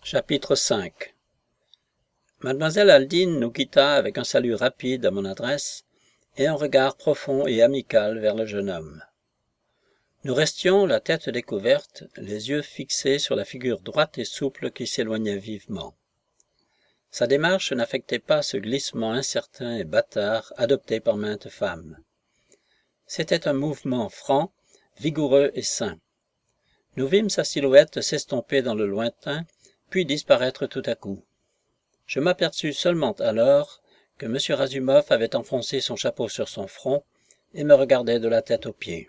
Chapitre 5 Mademoiselle Aldine nous quitta avec un salut rapide à mon adresse et un regard profond et amical vers le jeune homme. Nous restions, la tête découverte, les yeux fixés sur la figure droite et souple qui s'éloignait vivement. Sa démarche n'affectait pas ce glissement incertain et bâtard adopté par maintes femmes. C'était un mouvement franc, vigoureux et sain. Nous vîmes sa silhouette s'estomper dans le lointain, puis disparaître tout à coup. Je m'aperçus seulement alors que M. Razumov avait enfoncé son chapeau sur son front et me regardait de la tête aux pieds.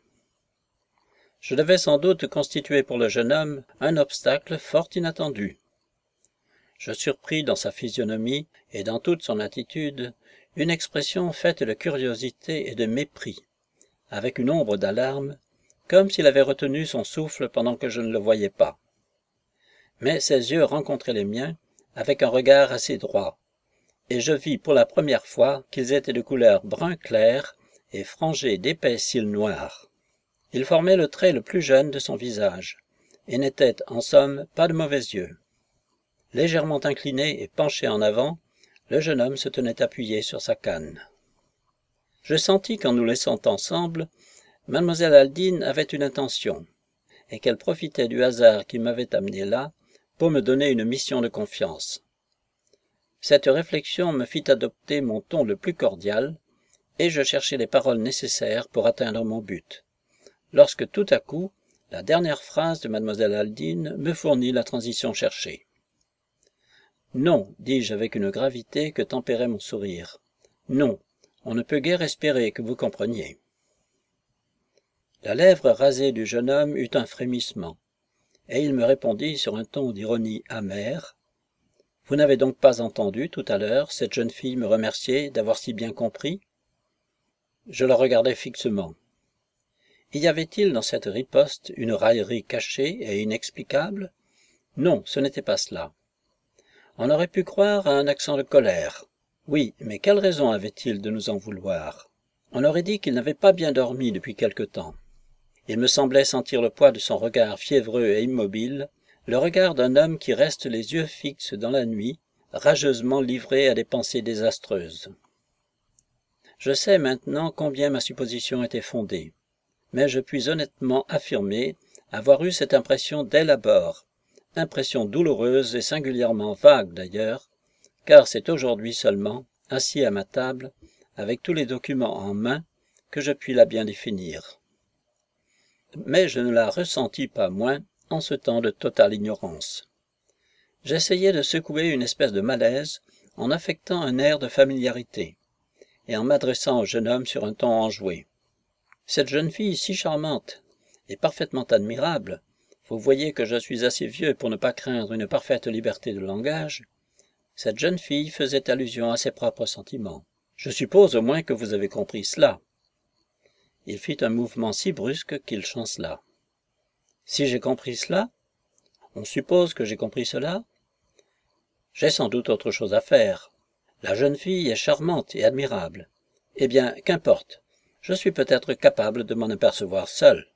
Je devais sans doute constituer pour le jeune homme un obstacle fort inattendu. Je surpris dans sa physionomie et dans toute son attitude une expression faite de curiosité et de mépris, avec une ombre d'alarme, comme s'il avait retenu son souffle pendant que je ne le voyais pas. Mais ses yeux rencontraient les miens avec un regard assez droit, et je vis pour la première fois qu'ils étaient de couleur brun clair et frangés d'épais cils noirs. Ils formaient le trait le plus jeune de son visage, et n'étaient, en somme, pas de mauvais yeux. Légèrement incliné et penché en avant, le jeune homme se tenait appuyé sur sa canne. Je sentis qu'en nous laissant ensemble, Mademoiselle Aldine avait une intention, et qu'elle profitait du hasard qui m'avait amené là pour me donner une mission de confiance. Cette réflexion me fit adopter mon ton le plus cordial, et je cherchai les paroles nécessaires pour atteindre mon but, lorsque tout à coup, la dernière phrase de Mademoiselle Aldine me fournit la transition cherchée. « Non, dis-je avec une gravité que tempérait mon sourire. Non, on ne peut guère espérer que vous compreniez. » La lèvre rasée du jeune homme eut un frémissement, et il me répondit sur un ton d'ironie amère. « Vous n'avez donc pas entendu, tout à l'heure, cette jeune fille me remercier d'avoir si bien compris ?» Je la regardai fixement. Y avait-il dans cette riposte une raillerie cachée et inexplicable? Non, ce n'était pas cela. On aurait pu croire à un accent de colère. Oui, mais quelle raison avait-il de nous en vouloir? On aurait dit qu'il n'avait pas bien dormi depuis quelque temps. Il me semblait sentir le poids de son regard fiévreux et immobile, le regard d'un homme qui reste les yeux fixes dans la nuit, rageusement livré à des pensées désastreuses. Je sais maintenant combien ma supposition était fondée, mais je puis honnêtement affirmer avoir eu cette impression dès l'abord, impression douloureuse et singulièrement vague d'ailleurs, car c'est aujourd'hui seulement, assis à ma table, avec tous les documents en main, que je puis la bien définir. Mais je ne la ressentis pas moins en ce temps de totale ignorance. J'essayai de secouer une espèce de malaise en affectant un air de familiarité, et en m'adressant au jeune homme sur un ton enjoué. Cette jeune fille si charmante et parfaitement admirable, vous voyez que je suis assez vieux pour ne pas craindre une parfaite liberté de langage, cette jeune fille faisait allusion à ses propres sentiments. Je suppose au moins que vous avez compris cela. Il fit un mouvement si brusque qu'il chancela. Si j'ai compris cela? On suppose que j'ai compris cela? J'ai sans doute autre chose à faire. La jeune fille est charmante et admirable. Eh bien, qu'importe. Je suis peut-être capable de m'en apercevoir seul.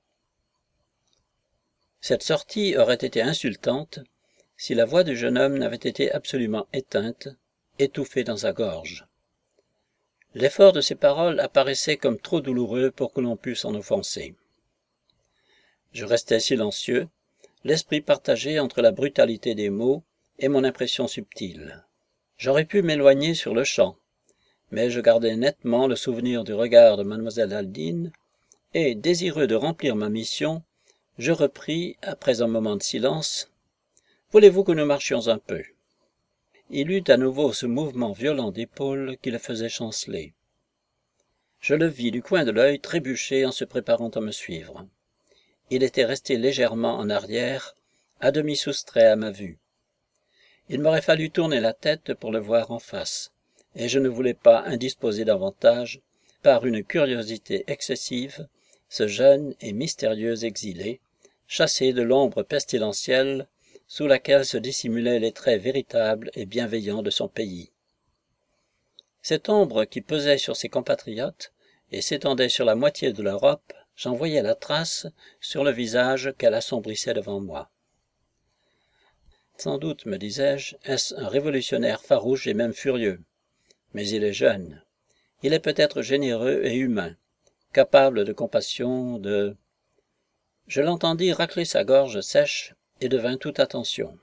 Cette sortie aurait été insultante si la voix du jeune homme n'avait été absolument éteinte, étouffée dans sa gorge. L'effort de ces paroles apparaissait comme trop douloureux pour que l'on pût s'en offenser. Je restais silencieux, l'esprit partagé entre la brutalité des mots et mon impression subtile. J'aurais pu m'éloigner sur le champ, mais je gardai nettement le souvenir du regard de Mademoiselle Aldine, et, désireux de remplir ma mission, je repris, après un moment de silence, « Voulez-vous que nous marchions un peu ?» Il eut à nouveau ce mouvement violent d'épaule qui le faisait chanceler. Je le vis du coin de l'œil trébucher en se préparant à me suivre. Il était resté légèrement en arrière, à demi soustrait à ma vue. Il m'aurait fallu tourner la tête pour le voir en face, et je ne voulais pas indisposer davantage, par une curiosité excessive, ce jeune et mystérieux exilé, chassé de l'ombre pestilentielle sous laquelle se dissimulaient les traits véritables et bienveillants de son pays. Cette ombre qui pesait sur ses compatriotes et s'étendait sur la moitié de l'Europe, j'en voyais la trace sur le visage qu'elle assombrissait devant moi. Sans doute, me disais-je, est-ce un révolutionnaire farouche et même furieux. Mais il est jeune. Il est peut-être généreux et humain, capable de compassion, de... Je l'entendis racler sa gorge sèche et devint toute attention.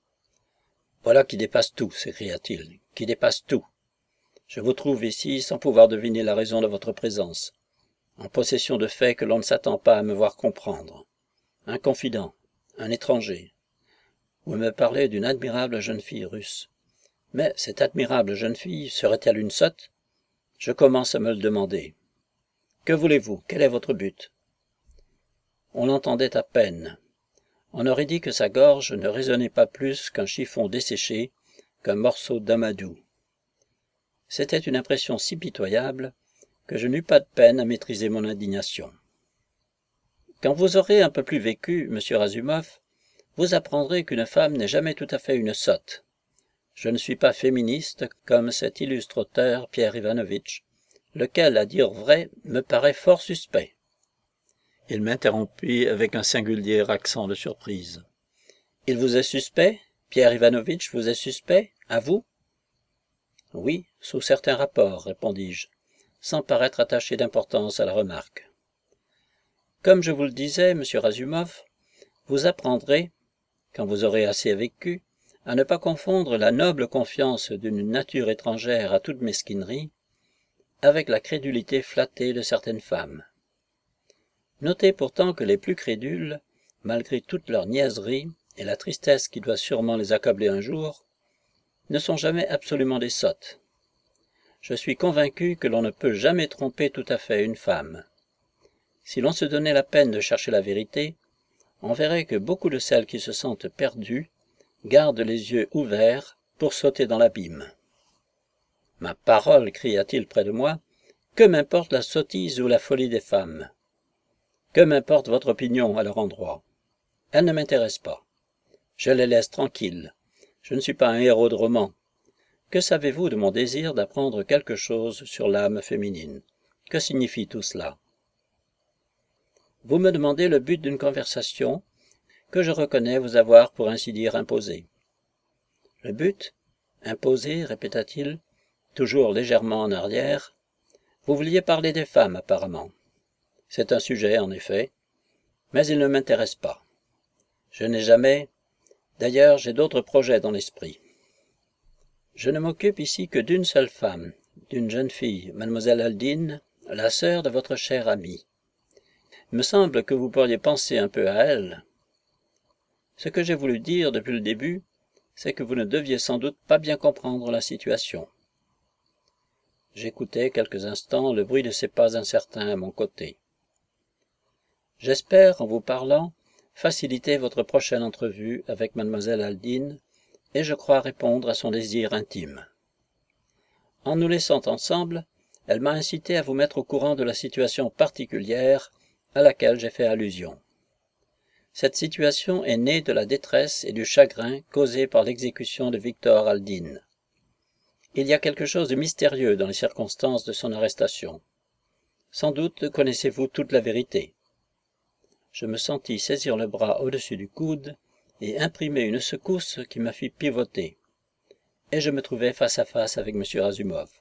« Voilà qui dépasse tout, s'écria-t-il, qui dépasse tout. Je vous trouve ici sans pouvoir deviner la raison de votre présence, en possession de faits que l'on ne s'attend pas à me voir comprendre. Un confident, un étranger. Vous me parlez d'une admirable jeune fille russe. Mais cette admirable jeune fille serait-elle une sotte? Je commence à me le demander. Que voulez-vous? Quel est votre but? » On l'entendait à peine. On aurait dit que sa gorge ne résonnait pas plus qu'un chiffon desséché, qu'un morceau d'amadou. C'était une impression si pitoyable que je n'eus pas de peine à maîtriser mon indignation. Quand vous aurez un peu plus vécu, monsieur Razumov, vous apprendrez qu'une femme n'est jamais tout à fait une sotte. Je ne suis pas féministe comme cet illustre auteur Pierre Ivanovitch, lequel, à dire vrai, me paraît fort suspect. Il m'interrompit avec un singulier accent de surprise. « Il vous est suspect? Pierre Ivanovitch vous est suspect? À vous ?»« Oui, sous certains rapports, répondis-je, sans paraître attaché d'importance à la remarque. Comme je vous le disais, monsieur Razumov, vous apprendrez, quand vous aurez assez vécu, à ne pas confondre la noble confiance d'une nature étrangère à toute mesquinerie avec la crédulité flattée de certaines femmes. Notez pourtant que les plus crédules, malgré toute leur niaiserie et la tristesse qui doit sûrement les accabler un jour, ne sont jamais absolument des sottes. Je suis convaincu que l'on ne peut jamais tromper tout à fait une femme. Si l'on se donnait la peine de chercher la vérité, on verrait que beaucoup de celles qui se sentent perdues gardent les yeux ouverts pour sauter dans l'abîme. « Ma parole, cria-t-il près de moi, que m'importe la sottise ou la folie des femmes? Que m'importe votre opinion à leur endroit? Elle ne m'intéresse pas. Je les laisse tranquilles. Je ne suis pas un héros de roman. Que savez-vous de mon désir d'apprendre quelque chose sur l'âme féminine? Que signifie tout cela? Vous me demandez le but d'une conversation que je reconnais vous avoir pour ainsi dire imposée. Le but? Imposé, répéta-t-il, toujours légèrement en arrière. Vous vouliez parler des femmes, apparemment. C'est un sujet, en effet, mais il ne m'intéresse pas. Je n'ai jamais... D'ailleurs, j'ai d'autres projets dans l'esprit. Je ne m'occupe ici que d'une seule femme, d'une jeune fille, mademoiselle Aldine, la sœur de votre chère amie. Il me semble que vous pourriez penser un peu à elle. Ce que j'ai voulu dire depuis le début, c'est que vous ne deviez sans doute pas bien comprendre la situation. J'écoutais quelques instants le bruit de ses pas incertains à mon côté. J'espère, en vous parlant, faciliter votre prochaine entrevue avec mademoiselle Aldine, et je crois répondre à son désir intime. En nous laissant ensemble, elle m'a incité à vous mettre au courant de la situation particulière à laquelle j'ai fait allusion. Cette situation est née de la détresse et du chagrin causés par l'exécution de Victor Aldine. Il y a quelque chose de mystérieux dans les circonstances de son arrestation. Sans doute connaissez-vous toute la vérité. Je me sentis saisir le bras au-dessus du coude et imprimer une secousse qui me fit pivoter. Et je me trouvai face à face avec M. Razumov.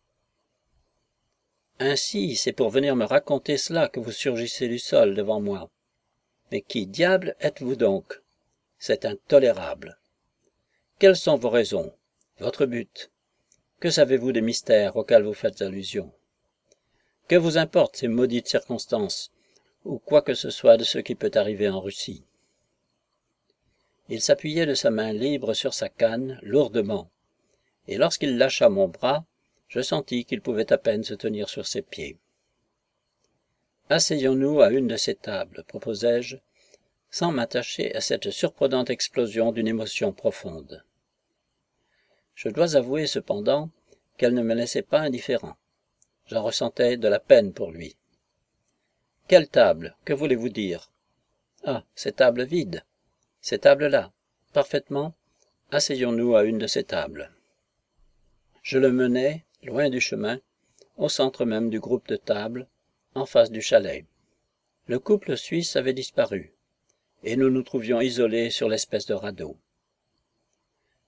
« Ainsi, c'est pour venir me raconter cela que vous surgissez du sol devant moi. Mais qui diable êtes-vous donc? C'est intolérable. Quelles sont vos raisons? Votre but? Que savez-vous des mystères auxquels vous faites allusion? Que vous importent ces maudites circonstances, ou quoi que ce soit de ce qui peut arriver en Russie? » Il s'appuyait de sa main libre sur sa canne, lourdement, et lorsqu'il lâcha mon bras, je sentis qu'il pouvait à peine se tenir sur ses pieds. « Asseyons-nous à une de ces tables, proposai-je, sans m'attacher à cette surprenante explosion d'une émotion profonde. Je dois avouer cependant qu'elle ne me laissait pas indifférent. J'en ressentais de la peine pour lui. « Quelle table? Que voulez-vous dire? »« Ah, ces tables vides. Ces tables-là. Parfaitement. Asseyons-nous à une de ces tables. » Je le menai, loin du chemin, au centre même du groupe de tables, en face du chalet. Le couple suisse avait disparu, et nous nous trouvions isolés sur l'espèce de radeau.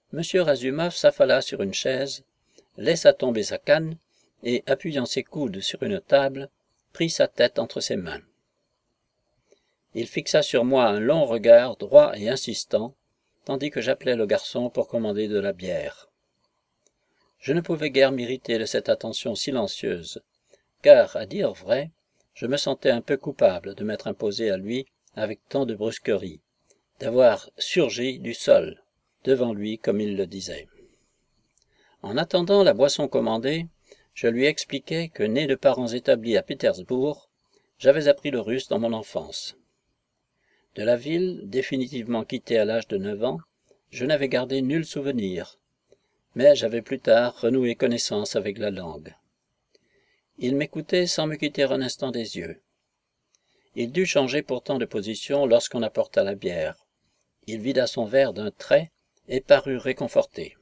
M. Razumov s'affala sur une chaise, laissa tomber sa canne et, appuyant ses coudes sur une table, prit sa tête entre ses mains. Il fixa sur moi un long regard droit et insistant, tandis que j'appelais le garçon pour commander de la bière. Je ne pouvais guère m'irriter de cette attention silencieuse, car, à dire vrai, je me sentais un peu coupable de m'être imposé à lui avec tant de brusquerie, d'avoir surgi du sol, devant lui comme il le disait. En attendant la boisson commandée, je lui expliquai que, né de parents établis à Pétersbourg, j'avais appris le russe dans mon enfance. De la ville, définitivement quittée à l'âge de 9 ans, je n'avais gardé nul souvenir, mais j'avais plus tard renoué connaissance avec la langue. Il m'écoutait sans me quitter un instant des yeux. Il dut changer pourtant de position lorsqu'on apporta la bière. Il vida son verre d'un trait et parut réconforté.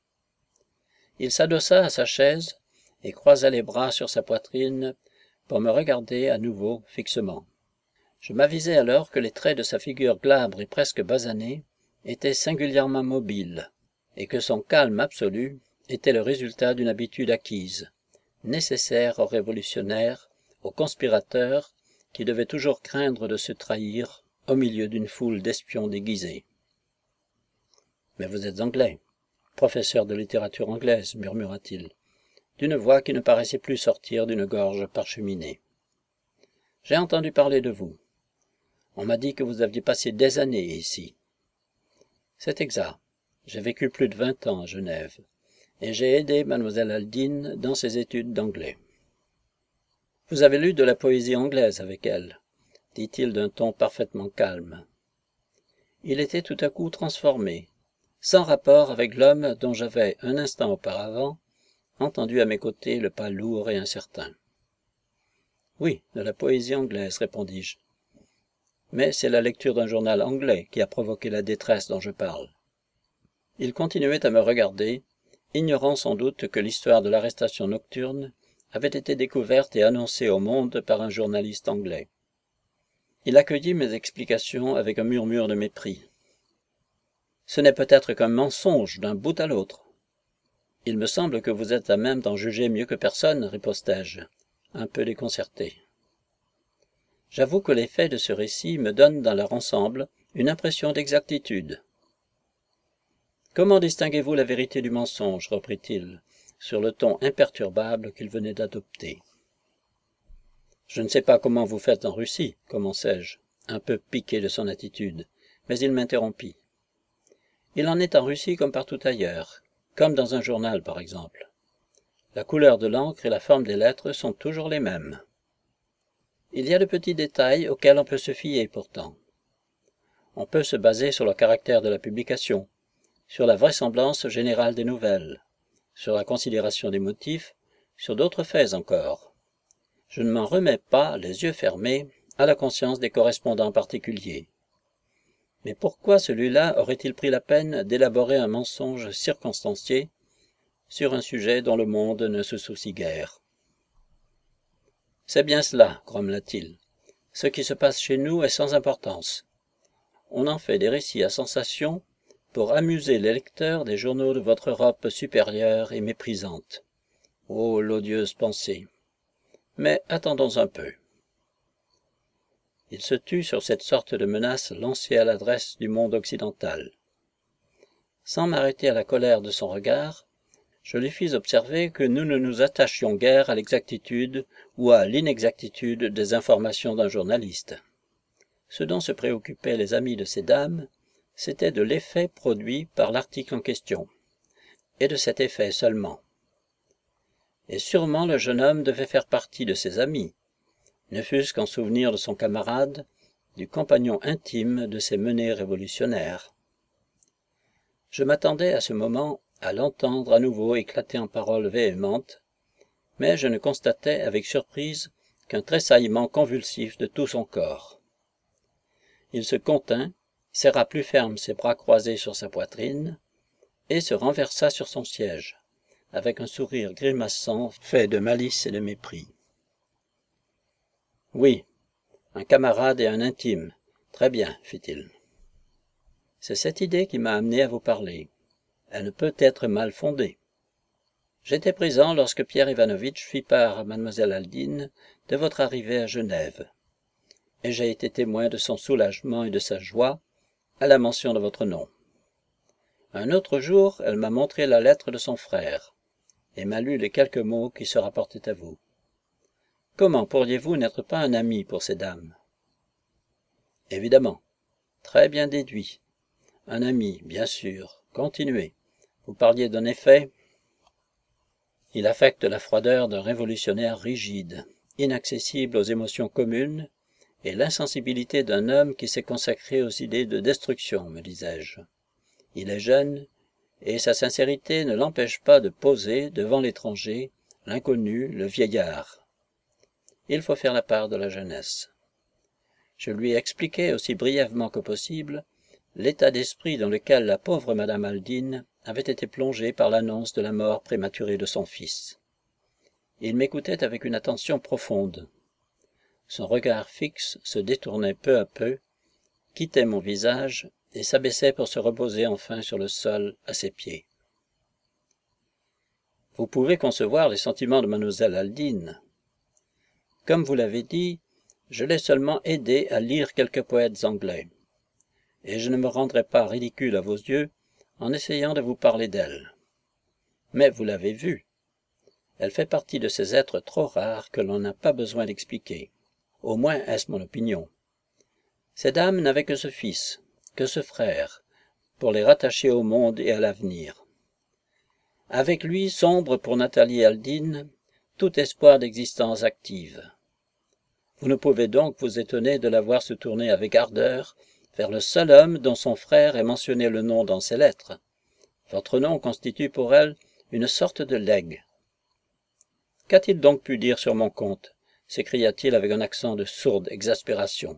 Il s'adossa à sa chaise et croisa les bras sur sa poitrine pour me regarder à nouveau fixement. Je m'avisai alors que les traits de sa figure glabre et presque basanée étaient singulièrement mobiles, et que son calme absolu était le résultat d'une habitude acquise, nécessaire aux révolutionnaires, aux conspirateurs, qui devaient toujours craindre de se trahir au milieu d'une foule d'espions déguisés. « Mais vous êtes anglais, professeur de littérature anglaise, murmura-t-il, d'une voix qui ne paraissait plus sortir d'une gorge parcheminée. « J'ai entendu parler de vous. On m'a dit que vous aviez passé des années ici. »« C'est exact. J'ai vécu plus de 20 ans à Genève, et j'ai aidé mademoiselle Aldine dans ses études d'anglais. »« Vous avez lu de la poésie anglaise avec elle, » dit-il d'un ton parfaitement calme. Il était tout à coup transformé, sans rapport avec l'homme dont j'avais, un instant auparavant, entendu à mes côtés le pas lourd et incertain. « Oui, de la poésie anglaise, répondis-je. Mais c'est la lecture d'un journal anglais qui a provoqué la détresse dont je parle. » Il continuait à me regarder, ignorant sans doute que l'histoire de l'arrestation nocturne avait été découverte et annoncée au monde par un journaliste anglais. Il accueillit mes explications avec un murmure de mépris. « Ce n'est peut-être qu'un mensonge d'un bout à l'autre. »« Il me semble que vous êtes à même d'en juger mieux que personne, ripostai-je, un peu déconcerté. J'avoue que les faits de ce récit me donnent dans leur ensemble une impression d'exactitude. Comment distinguez-vous la vérité du mensonge, reprit-il, sur le ton imperturbable qu'il venait d'adopter. Je ne sais pas comment vous faites en Russie, commençai-je, un peu piqué de son attitude, mais il m'interrompit. Il en est en Russie comme partout ailleurs, comme dans un journal par exemple. La couleur de l'encre et la forme des lettres sont toujours les mêmes. Il y a de petits détails auxquels on peut se fier pourtant. On peut se baser sur le caractère de la publication, sur la vraisemblance générale des nouvelles, sur la considération des motifs, sur d'autres faits encore. Je ne m'en remets pas, les yeux fermés, à la conscience des correspondants particuliers. Mais pourquoi celui-là aurait-il pris la peine d'élaborer un mensonge circonstancié sur un sujet dont le monde ne se soucie guère? C'est bien cela, grommela-t-il. Ce qui se passe chez nous est sans importance. On en fait des récits à sensation pour amuser les lecteurs des journaux de votre Europe supérieure et méprisante. Oh, l'odieuse pensée! Mais attendons un peu. Il se tut sur cette sorte de menace lancée à l'adresse du monde occidental. Sans m'arrêter à la colère de son regard, je lui fis observer que nous ne nous attachions guère à l'exactitude ou à l'inexactitude des informations d'un journaliste. Ce dont se préoccupaient les amis de ces dames, c'était de l'effet produit par l'article en question, et de cet effet seulement. Et sûrement le jeune homme devait faire partie de ses amis, ne fût-ce qu'en souvenir de son camarade, du compagnon intime de ses menées révolutionnaires. Je m'attendais à ce moment à l'entendre à nouveau éclater en paroles véhémentes, mais je ne constatai avec surprise qu'un tressaillement convulsif de tout son corps. Il se contint, serra plus ferme ses bras croisés sur sa poitrine, et se renversa sur son siège, avec un sourire grimaçant fait de malice et de mépris. « Oui, un camarade et un intime. Très bien, fit-il. C'est cette idée qui m'a amené à vous parler. Elle ne peut être mal fondée. J'étais présent lorsque Pierre Ivanovitch fit part à mademoiselle Aldine de votre arrivée à Genève, et j'ai été témoin de son soulagement et de sa joie à la mention de votre nom. Un autre jour, elle m'a montré la lettre de son frère, et m'a lu les quelques mots qui se rapportaient à vous. Comment pourriez-vous n'être pas un ami pour ces dames? Évidemment. Très bien déduit. Un ami, bien sûr. Continuez. Vous parliez d'un effet. Il affecte la froideur d'un révolutionnaire rigide, inaccessible aux émotions communes, et l'insensibilité d'un homme qui s'est consacré aux idées de destruction, me disais-je. Il est jeune, et sa sincérité ne l'empêche pas de poser devant l'étranger, l'inconnu, le vieillard. Il faut faire la part de la jeunesse. Je lui ai expliqué aussi brièvement que possible l'état d'esprit dans lequel la pauvre madame Aldine avait été plongée par l'annonce de la mort prématurée de son fils. Il m'écoutait avec une attention profonde. Son regard fixe se détournait peu à peu, quittait mon visage et s'abaissait pour se reposer enfin sur le sol à ses pieds. Vous pouvez concevoir les sentiments de mademoiselle Aldine. Comme vous l'avez dit, je l'ai seulement aidée à lire quelques poètes anglais, et je ne me rendrai pas ridicule à vos yeux en essayant de vous parler d'elle. Mais vous l'avez vue. Elle fait partie de ces êtres trop rares que l'on n'a pas besoin d'expliquer. Au moins est-ce mon opinion. Ces dames n'avaient que ce fils, que ce frère, pour les rattacher au monde et à l'avenir. Avec lui sombre pour Nathalie Aldine tout espoir d'existence active. Vous ne pouvez donc vous étonner de la voir se tourner avec ardeur vers le seul homme dont son frère ait mentionné le nom dans ses lettres. Votre nom constitue pour elle une sorte de legs. Qu'a-t-il donc pu dire sur mon compte? S'écria-t-il avec un accent de sourde exaspération.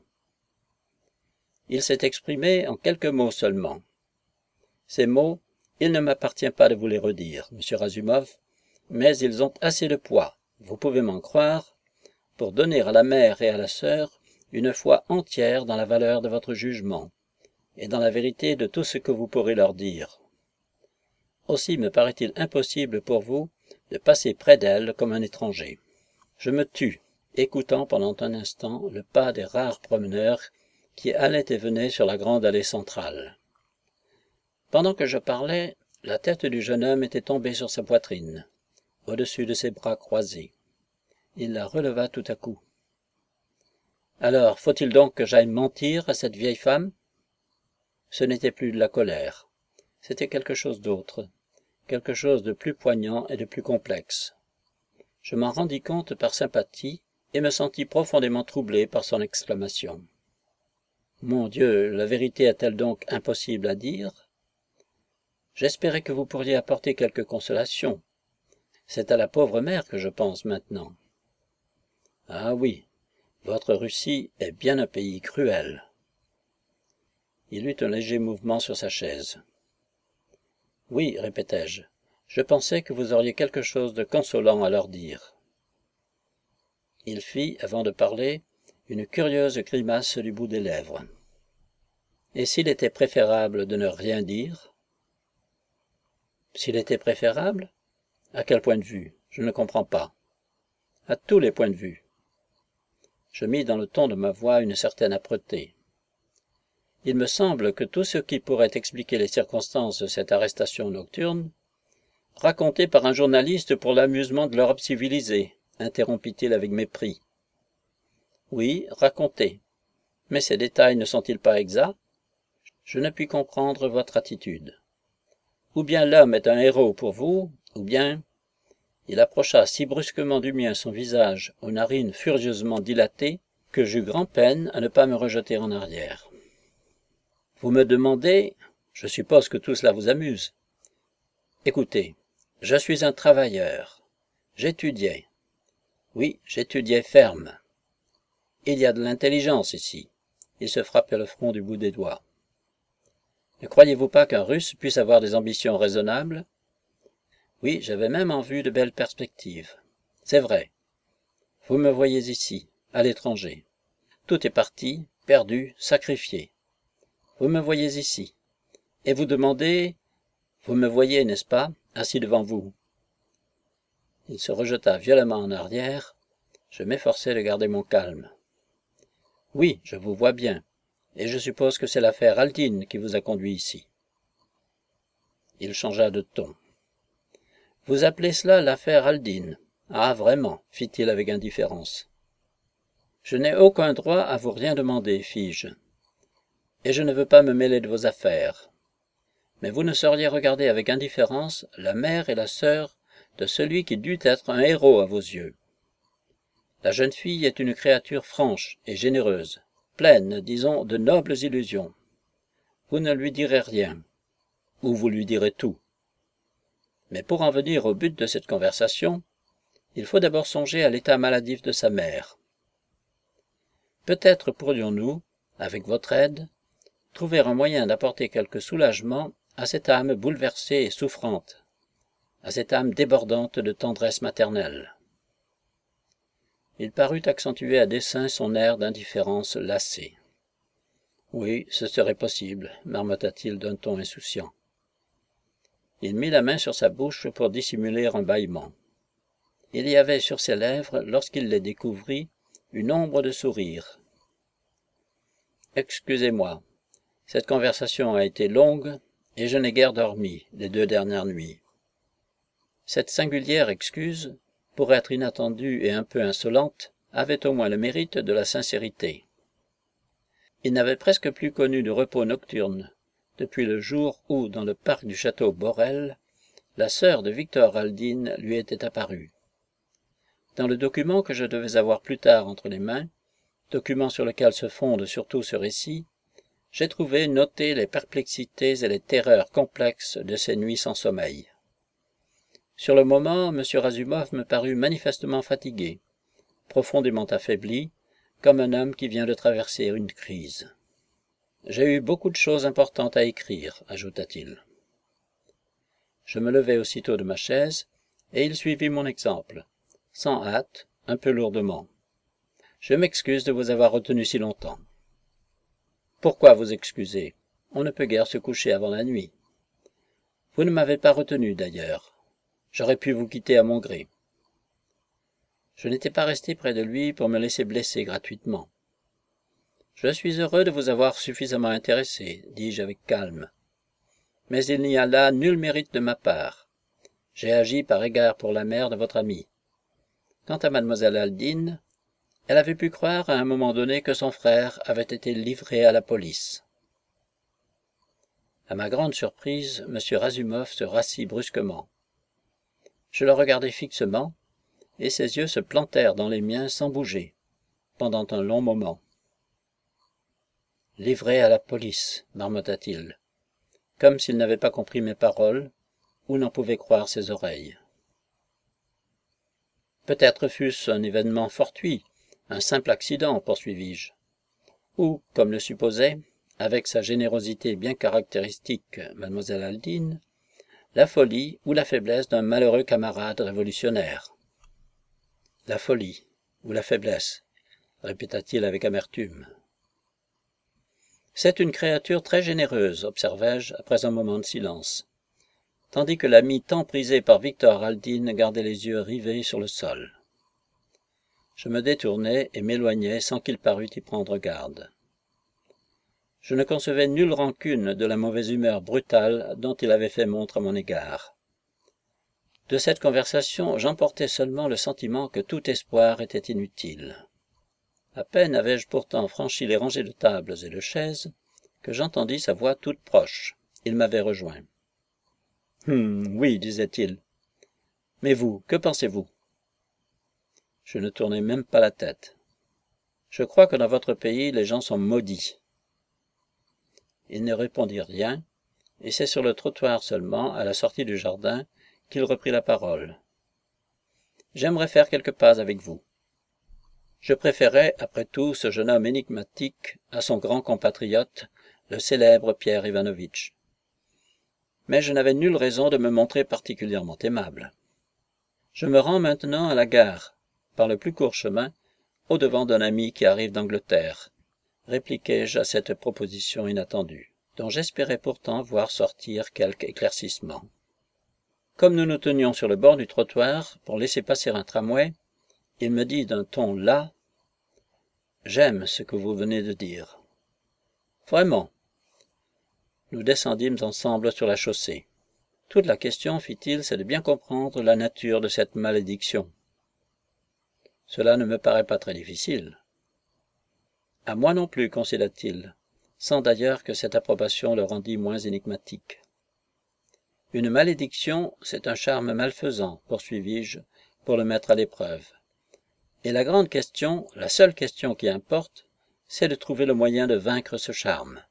Il s'est exprimé en quelques mots seulement. Ces mots, il ne m'appartient pas de vous les redire, monsieur Razumov, mais ils ont assez de poids, vous pouvez m'en croire, pour donner à la mère et à la sœur une foi entière dans la valeur de votre jugement, et dans la vérité de tout ce que vous pourrez leur dire. Aussi me paraît-il impossible pour vous de passer près d'elle comme un étranger. Je me tus, écoutant pendant un instant le pas des rares promeneurs qui allaient et venaient sur la grande allée centrale. Pendant que je parlais, la tête du jeune homme était tombée sur sa poitrine, au-dessus de ses bras croisés. Il la releva tout à coup. « Alors, faut-il donc que j'aille mentir à cette vieille femme ?» Ce n'était plus de la colère. C'était quelque chose d'autre, quelque chose de plus poignant et de plus complexe. Je m'en rendis compte par sympathie et me sentis profondément troublé par son exclamation. « Mon Dieu, la vérité est-elle donc impossible à dire ? J'espérais que vous pourriez apporter quelque consolation. C'est à la pauvre mère que je pense maintenant. » Ah oui, votre Russie est bien un pays cruel. Il eut un léger mouvement sur sa chaise. Oui, répétai-je, je pensais que vous auriez quelque chose de consolant à leur dire. Il fit, avant de parler, une curieuse grimace du bout des lèvres. Et s'il était préférable de ne rien dire? S'il était préférable? À quel point de vue? Je ne comprends pas. À tous les points de vue. Je mis dans le ton de ma voix une certaine âpreté. Il me semble que tout ce qui pourrait expliquer les circonstances de cette arrestation nocturne, raconté par un journaliste pour l'amusement de l'Europe civilisée, interrompit-il avec mépris. Oui, raconté. Mais ces détails ne sont-ils pas exacts? Je ne puis comprendre votre attitude. Ou bien l'homme est un héros pour vous, ou bien... Il approcha si brusquement du mien son visage aux narines furieusement dilatées que j'eus grand-peine à ne pas me rejeter en arrière. Vous me demandez, je suppose que tout cela vous amuse. Écoutez, je suis un travailleur. J'étudiais. Oui, j'étudiais ferme. Il y a de l'intelligence ici. Il se frappait le front du bout des doigts. Ne croyez-vous pas qu'un Russe puisse avoir des ambitions raisonnables? Oui, j'avais même en vue de belles perspectives. C'est vrai. Vous me voyez ici, à l'étranger. Tout est parti, perdu, sacrifié. Vous me voyez ici. Et vous demandez... Vous me voyez, n'est-ce pas, assis devant vous ?» Il se rejeta violemment en arrière. Je m'efforçai de garder mon calme. « Oui, je vous vois bien, et je suppose que c'est l'affaire Aldine qui vous a conduit ici. » Il changea de ton. « Vous appelez cela l'affaire Aldine ? Ah, vraiment, fit-il avec indifférence. « Je n'ai aucun droit à vous rien demander, fis-je, et je ne veux pas me mêler de vos affaires. Mais vous ne sauriez regarder avec indifférence la mère et la sœur de celui qui dut être un héros à vos yeux. La jeune fille est une créature franche et généreuse, pleine, disons, de nobles illusions. Vous ne lui direz rien, ou vous lui direz tout. Mais pour en venir au but de cette conversation, il faut d'abord songer à l'état maladif de sa mère. Peut-être pourrions-nous, avec votre aide, trouver un moyen d'apporter quelque soulagement à cette âme bouleversée et souffrante, à cette âme débordante de tendresse maternelle. » Il parut accentuer à dessein son air d'indifférence lassée. « Oui, ce serait possible, » marmotta-t-il d'un ton insouciant. Il mit la main sur sa bouche pour dissimuler un bâillement. Il y avait sur ses lèvres, lorsqu'il les découvrit, une ombre de sourire. « Excusez-moi, cette conversation a été longue, et je n'ai guère dormi les 2 dernières nuits. » Cette singulière excuse, pour être inattendue et un peu insolente, avait au moins le mérite de la sincérité. Il n'avait presque plus connu de repos nocturne depuis le jour où, dans le parc du château Borel, la sœur de Victor Aldine lui était apparue. Dans le document que je devais avoir plus tard entre les mains, document sur lequel se fonde surtout ce récit, j'ai trouvé notées les perplexités et les terreurs complexes de ces nuits sans sommeil. Sur le moment, M. Razumov me parut manifestement fatigué, profondément affaibli, comme un homme qui vient de traverser une crise. « J'ai eu beaucoup de choses importantes à écrire, » ajouta-t-il. Je me levai aussitôt de ma chaise, et il suivit mon exemple, sans hâte, un peu lourdement. « Je m'excuse de vous avoir retenu si longtemps. »« Pourquoi vous excuser ? On ne peut guère se coucher avant la nuit. »« Vous ne m'avez pas retenu, d'ailleurs. J'aurais pu vous quitter à mon gré. » Je n'étais pas resté près de lui pour me laisser blesser gratuitement. « Je suis heureux de vous avoir suffisamment intéressé, » dis-je avec calme. « Mais il n'y a là nul mérite de ma part. J'ai agi par égard pour la mère de votre ami. Quant à mademoiselle Aldine, elle avait pu croire à un moment donné que son frère avait été livré à la police. » À ma grande surprise, M. Razumov se rassit brusquement. Je le regardai fixement, et ses yeux se plantèrent dans les miens sans bouger, pendant un long moment. « Livré à la police » marmotta-t-il, comme s'il n'avait pas compris mes paroles, ou n'en pouvait croire ses oreilles. « Peut-être fut-ce un événement fortuit, un simple accident, poursuivis-je, ou, comme le supposait, avec sa générosité bien caractéristique, mademoiselle Aldine, la folie ou la faiblesse d'un malheureux camarade révolutionnaire. »« La folie ou la faiblesse, » répéta-t-il avec amertume. « C'est une créature très généreuse, observai-je après un moment de silence, tandis que l'ami tant prisé par Victor Aldine gardait les yeux rivés sur le sol. Je me détournai et m'éloignai sans qu'il parût y prendre garde. Je ne concevais nulle rancune de la mauvaise humeur brutale dont il avait fait montre à mon égard. De cette conversation, j'emportai seulement le sentiment que tout espoir était inutile. À peine avais-je pourtant franchi les rangées de tables et de chaises que j'entendis sa voix toute proche. Il m'avait rejoint. « Oui, disait-il. Mais vous, que pensez-vous » Je ne tournai même pas la tête. « Je crois que dans votre pays, les gens sont maudits. » Il ne répondit rien, et c'est sur le trottoir seulement, à la sortie du jardin, qu'il reprit la parole. « J'aimerais faire quelques pas avec vous. Je préférais, après tout, ce jeune homme énigmatique à son grand compatriote, le célèbre Pierre Ivanovitch. Mais je n'avais nulle raison de me montrer particulièrement aimable. Je me rends maintenant à la gare, par le plus court chemin, au-devant d'un ami qui arrive d'Angleterre, répliquai-je à cette proposition inattendue. dont j'espérais pourtant voir sortir quelque éclaircissement. Comme nous nous tenions sur le bord du trottoir pour laisser passer un tramway, il me dit d'un ton las : « J'aime ce que vous venez de dire. » Vraiment. Nous descendîmes ensemble sur la chaussée. Toute la question, fit-il, c'est de bien comprendre la nature de cette malédiction. Cela ne me paraît pas très difficile. À moi non plus, concéda-t-il, sans d'ailleurs que cette approbation le rendît moins énigmatique. Une malédiction, c'est un charme malfaisant, poursuivis-je, pour le mettre à l'épreuve. Et la grande question, la seule question qui importe, c'est de trouver le moyen de vaincre ce charme.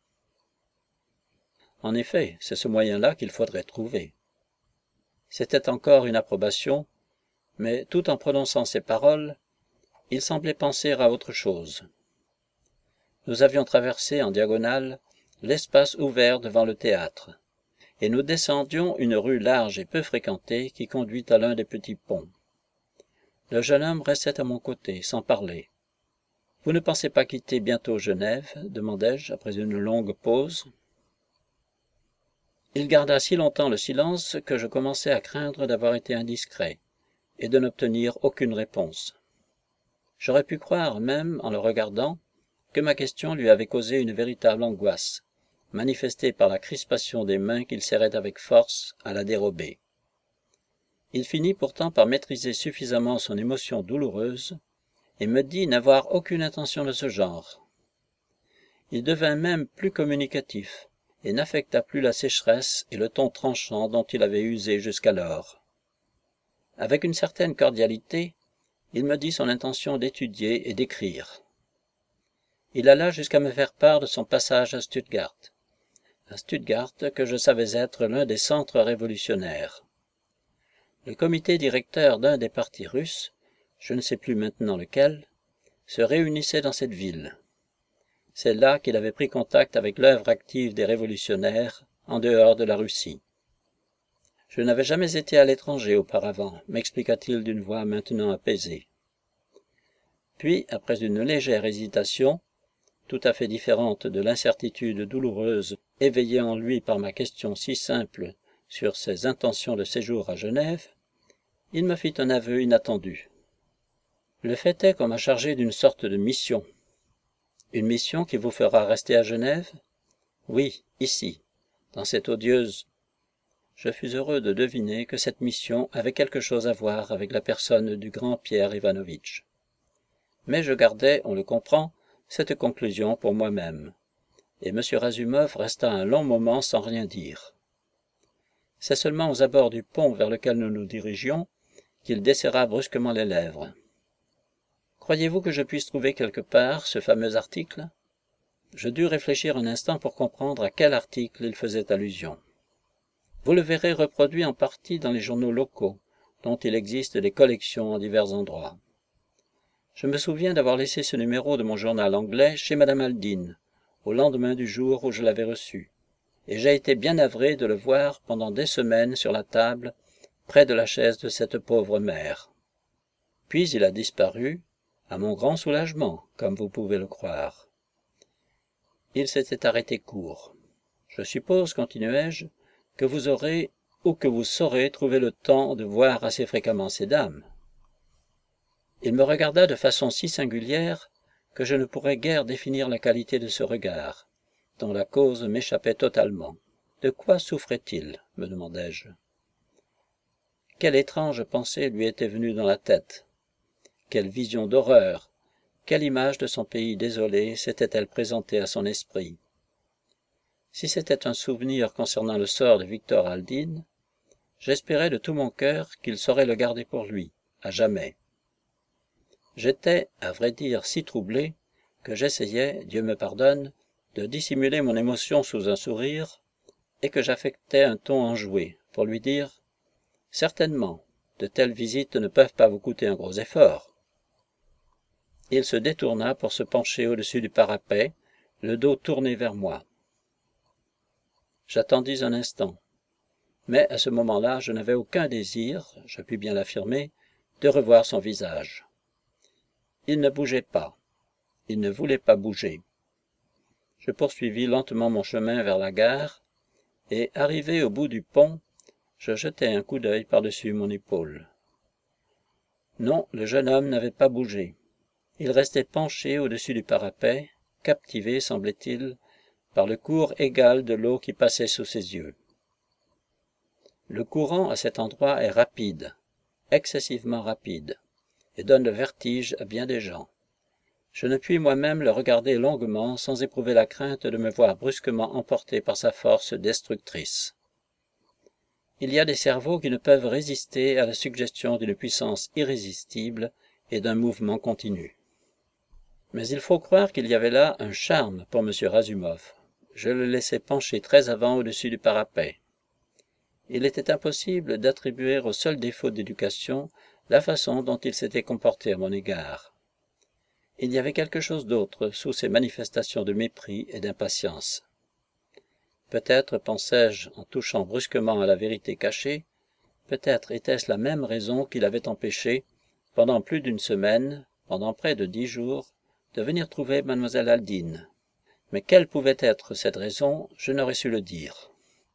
En effet, c'est ce moyen-là qu'il faudrait trouver. C'était encore une approbation, mais tout en prononçant ces paroles, il semblait penser à autre chose. Nous avions traversé en diagonale l'espace ouvert devant le théâtre, et nous descendions une rue large et peu fréquentée qui conduit à l'un des petits ponts. Le jeune homme restait à mon côté, sans parler. « Vous ne pensez pas quitter bientôt Genève ?» demandai-je, après une longue pause. Il garda si longtemps le silence que je commençai à craindre d'avoir été indiscret, et de n'obtenir aucune réponse. J'aurais pu croire même, en le regardant, que ma question lui avait causé une véritable angoisse, manifestée par la crispation des mains qu'il serrait avec force à la dérobée. Il finit pourtant par maîtriser suffisamment son émotion douloureuse et me dit n'avoir aucune intention de ce genre. Il devint même plus communicatif et n'affecta plus la sécheresse et le ton tranchant dont il avait usé jusqu'alors. Avec une certaine cordialité, il me dit son intention d'étudier et d'écrire. Il alla jusqu'à me faire part de son passage à Stuttgart que je savais être l'un des centres révolutionnaires. Le comité directeur d'un des partis russes, je ne sais plus maintenant lequel, se réunissait dans cette ville. C'est là qu'il avait pris contact avec l'œuvre active des révolutionnaires en dehors de la Russie. Je n'avais jamais été à l'étranger auparavant, m'expliqua-t-il d'une voix maintenant apaisée. Puis, après une légère hésitation, tout à fait différente de l'incertitude douloureuse éveillée en lui par ma question si simple sur ses intentions de séjour à Genève, il me fit un aveu inattendu. Le fait est qu'on m'a chargé d'une sorte de mission. Une mission qui vous fera rester à Genève? Oui, ici, dans cette odieuse... Je fus heureux de deviner que cette mission avait quelque chose à voir avec la personne du grand Pierre Ivanovitch. Mais je gardais, on le comprend, cette conclusion pour moi-même, et M. Razumov resta un long moment sans rien dire. C'est seulement aux abords du pont vers lequel nous nous dirigions qu'il desserra brusquement les lèvres. « Croyez-vous que je puisse trouver quelque part ce fameux article ?» Je dus réfléchir un instant pour comprendre à quel article il faisait allusion. Vous le verrez reproduit en partie dans les journaux locaux, dont il existe des collections en divers endroits. Je me souviens d'avoir laissé ce numéro de mon journal anglais chez Madame Aldine, au lendemain du jour où je l'avais reçu, et j'ai été bien navré de le voir pendant des semaines sur la table, près de la chaise de cette pauvre mère. Puis il a disparu, à mon grand soulagement, comme vous pouvez le croire. Il s'était arrêté court. Je suppose, continuai-je, que vous aurez ou que vous saurez trouver le temps de voir assez fréquemment ces dames. Il me regarda de façon si singulière que je ne pourrais guère définir la qualité de ce regard, dont la cause m'échappait totalement. De quoi souffrait-il, me demandai-je. Quelle étrange pensée lui était venue dans la tête? Quelle vision d'horreur, quelle image de son pays désolé s'était-elle présentée à son esprit? Si c'était un souvenir concernant le sort de Victor Aldine, j'espérais de tout mon cœur qu'il saurait le garder pour lui, à jamais. J'étais, à vrai dire, si troublé que j'essayais, Dieu me pardonne, de dissimuler mon émotion sous un sourire, et que j'affectais un ton enjoué, pour lui dire « Certainement, de telles visites ne peuvent pas vous coûter un gros effort. » Il se détourna pour se pencher au-dessus du parapet, le dos tourné vers moi. J'attendis un instant, mais à ce moment-là, je n'avais aucun désir, je puis bien l'affirmer, de revoir son visage. Il ne bougeait pas, il ne voulait pas bouger. Je poursuivis lentement mon chemin vers la gare, et, arrivé au bout du pont, je jetai un coup d'œil par-dessus mon épaule. Non, le jeune homme n'avait pas bougé. Il restait penché au-dessus du parapet, captivé, semblait-il, par le cours égal de l'eau qui passait sous ses yeux. Le courant à cet endroit est rapide, excessivement rapide, et donne le vertige à bien des gens. Je ne puis moi-même le regarder longuement sans éprouver la crainte de me voir brusquement emporté par sa force destructrice. Il y a des cerveaux qui ne peuvent résister à la suggestion d'une puissance irrésistible et d'un mouvement continu. Mais il faut croire qu'il y avait là un charme pour M. Razumov. Je le laissai pencher très avant au-dessus du parapet. Il était impossible d'attribuer au seul défaut d'éducation la façon dont il s'était comporté à mon égard. Il y avait quelque chose d'autre sous ces manifestations de mépris et d'impatience. Peut-être, pensai-je en touchant brusquement à la vérité cachée, peut-être était-ce la même raison qui l'avait empêché, pendant plus d'une semaine, pendant près de 10 jours, de venir trouver mademoiselle Aldine. Mais quelle pouvait être cette raison, je n'aurais su le dire.